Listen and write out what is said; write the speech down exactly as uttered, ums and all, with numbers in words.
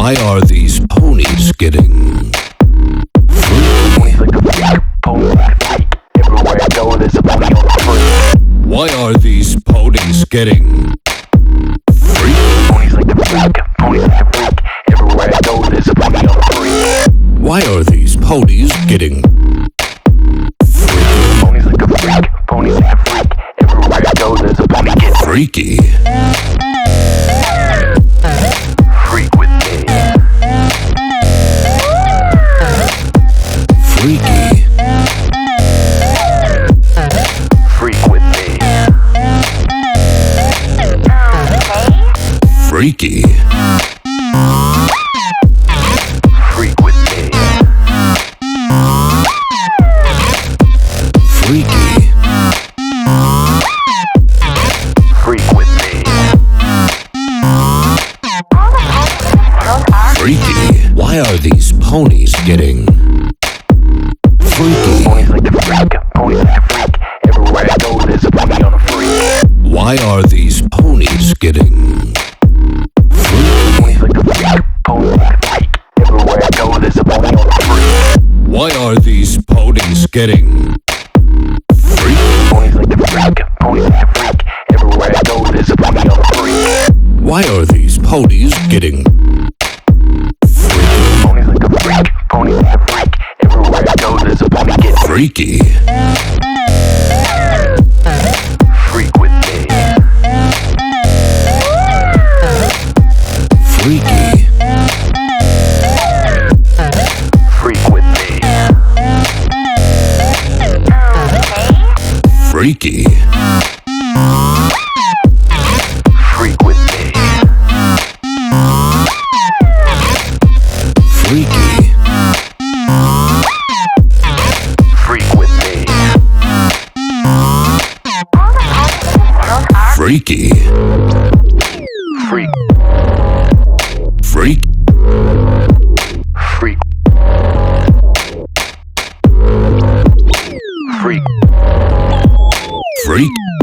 Why are these ponies getting Ponies like a freak, ponies like a freak. Everywhere I go, there's a pony on the freak. Why are these ponies getting Ponies like a freak, ponies like a freak. Everywhere I go, there's a pony on the freak. Why are these ponies getting Ponies like a freak, ponies like a freak. Everywhere I go, there's a pony getting freaky? freak with me. Freaky. Freak with me. Freaky. Freak with me. Freaky. Freak with me. Freaky. Why are these ponies getting freaky? Ponies like a freak, ponies like a freak. Everywhere I go, there's a pony on a freak. Why are these ponies getting Ponies like a freak, ponies like a freak. Everywhere I go, there's a pony on a freak. Why are these ponies getting Ponies like a freak, ponies like a freak. Everywhere I go, there's a pony on a freak. Why are these ponies getting Ponies like a freak, ponies like a freak. Everywhere I go, there's a pony getting freaky? freak with me. Freaky. Freak with me. Freaky. Freak with me. Freaky. Freak with me. Freaky. Freak. Freak. Freak. Freak. Freak.